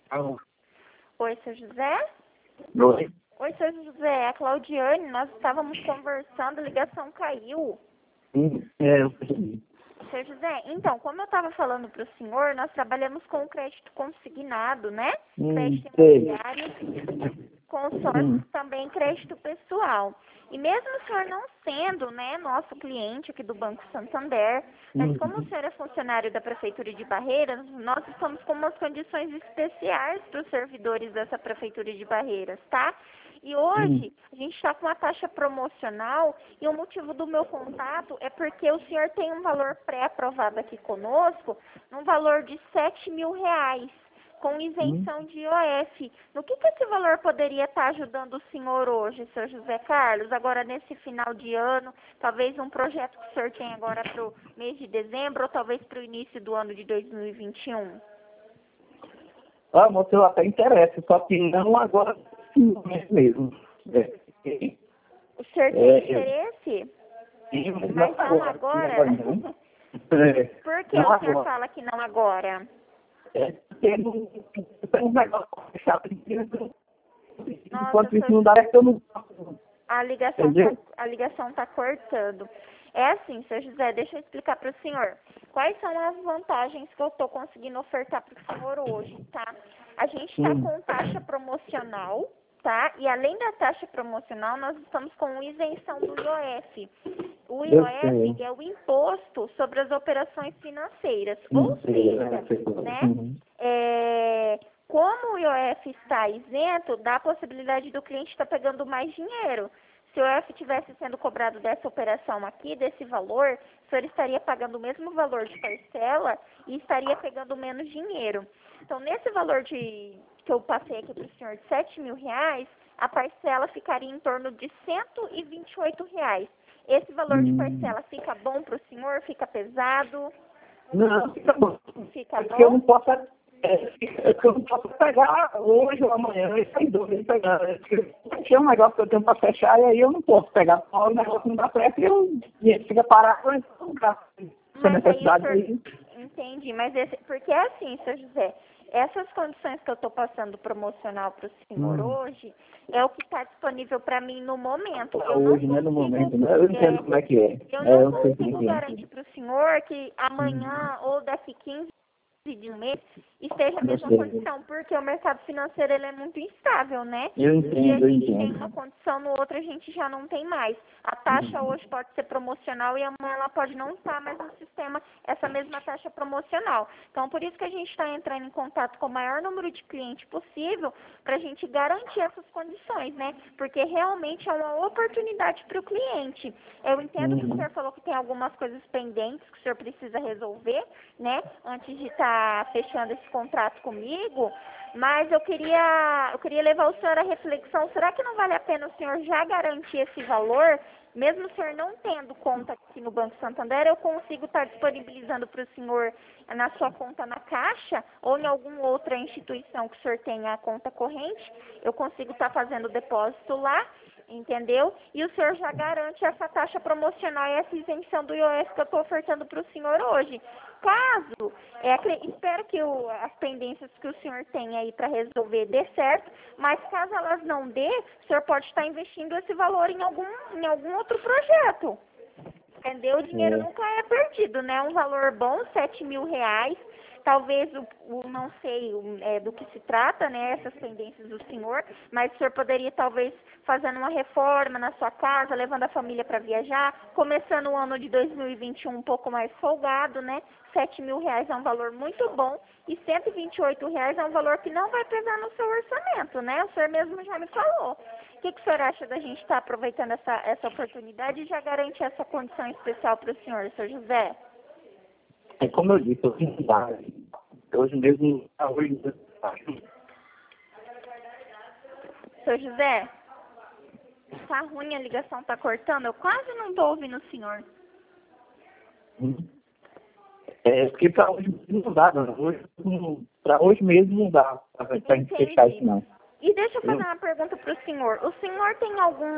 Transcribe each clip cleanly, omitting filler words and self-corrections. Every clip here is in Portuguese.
Alô? Oi, seu José? Oi? Oi, seu José, é a Claudiane, nós estávamos conversando, a ligação caiu. Eu percebi. Seu José, então, como eu estava falando para o senhor, nós trabalhamos com crédito consignado, né? Crédito Sei. imobiliário, consórcio também crédito pessoal. E mesmo o senhor não sendo, né, nosso cliente aqui do Banco Santander, mas como o senhor é funcionário da Prefeitura de Barreiras, nós estamos com umas condições especiais para os servidores dessa Prefeitura de Barreiras, tá? E hoje a gente está com uma taxa promocional e o motivo do meu contato é porque o senhor tem um valor pré-aprovado aqui conosco, num valor de R$ 7.000, com isenção de IOF. No que esse valor poderia estar ajudando o senhor hoje, seu José Carlos? Agora, nesse final de ano, talvez um projeto que o senhor tem agora para o mês de dezembro ou talvez para o início do ano de 2021? Ah, moço, eu até interessa, só que não agora, sim, mesmo. O senhor tem interesse? Mas Mas não não agora. agora? Não. Por que Não o senhor agora. fala que não agora? Tem um negócio fechado. Nossa, Enquanto isso não dá, é que eu não posso. Entendeu? a ligação tá cortando. É assim, seu José, deixa eu explicar para o senhor. Quais são as vantagens que eu estou conseguindo ofertar para o senhor hoje, tá? A gente está com taxa promocional, tá? E além da taxa promocional, nós estamos com isenção do IOF. O Eu IOF sei. é o imposto sobre as operações financeiras. Ou Sei, seja, sei. né? Como o IOF está isento, dá a possibilidade do cliente estar pegando mais dinheiro. Se o IOF tivesse sendo cobrado dessa operação aqui, desse valor, o senhor estaria pagando o mesmo valor de parcela e estaria pegando menos dinheiro. Então, nesse valor que eu passei aqui para o senhor de R$ 7.000, a parcela ficaria em torno de R$ 128. Esse valor de parcela fica bom para o senhor? Fica pesado? Não, fica bom. Fica Porque eu não bom? posso, eu não posso pegar hoje ou amanhã e sair dúvida de pegar. Porque é um negócio que eu tenho para fechar e aí eu não posso pegar. O negócio não dá certo e ele fica parado, então não dá. Essa Mas aí o necessidade senhor... aí. Entendi, mas porque é assim, seu José, essas condições que eu estou passando promocional para o senhor hoje é o que está disponível para mim no momento. Eu não Hoje, né, no consigo, momento, né? Eu entendo como é que é. eu não Eu sei como é consigo que é. garantir para o senhor que amanhã ou daqui 15 de um mês esteja a Eu mesma sei. condição, porque o mercado financeiro ele é muito instável, né? Eu Um dia a entendo, eu gente tem entendo. uma condição, no outro a gente já não tem mais. A taxa hoje pode ser promocional e amanhã ela pode não estar mais no sistema, essa mesma taxa promocional. Então, por isso que a gente está entrando em contato com o maior número de clientes possível para a gente garantir essas condições, né? Porque realmente é uma oportunidade para o cliente. Eu entendo que o senhor falou que tem algumas coisas pendentes que o senhor precisa resolver, né? Antes de estar fechando esse contrato comigo, mas eu queria levar o senhor à reflexão. Será que não vale a pena o senhor já garantir esse valor? Mesmo o senhor não tendo conta aqui no Banco Santander, eu consigo estar disponibilizando para o senhor na sua conta na Caixa ou em alguma outra instituição que o senhor tenha a conta corrente. Eu consigo estar fazendo o depósito lá, entendeu? E o senhor já garante essa taxa promocional e essa isenção do IOF que eu estou ofertando para o senhor hoje. Caso, espero que as pendências que o senhor tem aí para resolver dê certo, mas caso elas não dê, o senhor pode estar investindo esse valor em algum outro projeto. Entendeu? O dinheiro nunca é perdido, né? Um valor bom, R$ 7.000. Talvez não sei do que se trata, né? Essas pendências do senhor, mas o senhor poderia talvez fazendo uma reforma na sua casa, levando a família para viajar, começando o ano de 2021 um pouco mais folgado, né? R$ 7.000 é um valor muito bom e R$ 128 é um valor que não vai pesar no seu orçamento, né? O senhor mesmo já me falou. O que o senhor acha da gente estar aproveitando essa oportunidade e já garantir essa condição especial para o senhor, seu José? É como eu disse, eu vim lá. Hoje mesmo, hoje Seu José, tá ruim a ligação, tá cortando? Eu quase não tô ouvindo o senhor. porque para hoje mesmo não dá, não. Para hoje mesmo não dá para gente fechar isso, não. E deixa eu fazer uma pergunta para o senhor. O senhor tem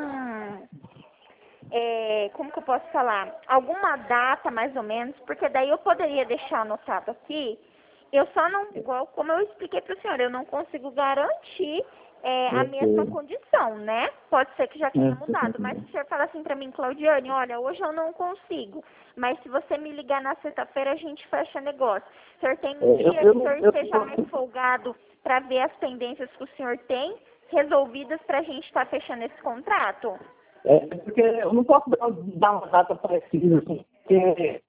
como que eu posso falar? Alguma data, mais ou menos, porque daí eu poderia deixar anotado aqui Eu só não, igual como eu expliquei para o senhor, eu não consigo garantir a Eu mesma sei. condição, né? Pode ser que já tenha Eu sei. mudado, mas se o senhor falar assim para mim, Claudiane, olha, hoje eu não consigo, mas se você me ligar na sexta-feira, a gente fecha negócio. O senhor tem um dia que o senhor esteja mais folgado para ver as pendências que o senhor tem resolvidas para a gente estar fechando esse contrato? É porque eu não posso dar uma data precisa, assim, porque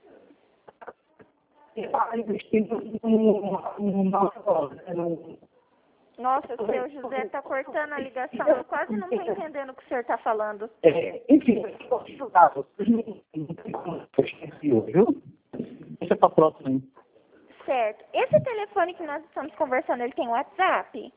está investindo numa escola, né? Nossa, o seu José está cortando a ligação. Eu quase não estou entendendo o que o senhor está falando. Enfim, eu posso ajudar. Vocês não tem como esqueci hoje, viu? Deixa para a próxima aí. Certo. Esse telefone que nós estamos conversando, ele tem WhatsApp?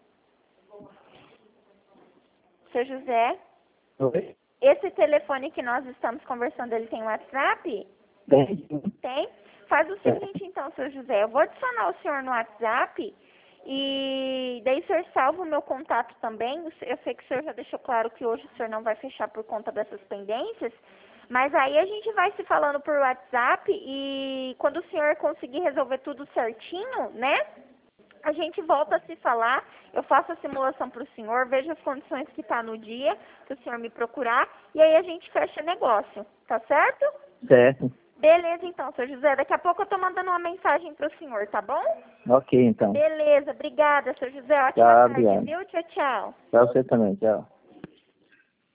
Seu José? Oi? Esse telefone que nós estamos conversando, ele tem WhatsApp? Tem. Tem? Faz o seguinte, então, seu José. Eu vou adicionar o senhor no WhatsApp e daí o senhor salva o meu contato também. Eu sei que o senhor já deixou claro que hoje o senhor não vai fechar por conta dessas pendências, mas aí a gente vai se falando por WhatsApp e quando o senhor conseguir resolver tudo certinho, né? A gente volta a se falar, eu faço a simulação para o senhor, vejo as condições que está no dia, que o senhor me procurar, e aí a gente fecha negócio, tá certo? Certo. Beleza, então, seu José. Daqui a pouco eu tô mandando uma mensagem pro senhor, tá bom? Ok, então. Beleza, obrigada, seu José. Ótima Tchau, tarde, obrigado. viu? Tchau, tchau. Pra você também, tchau.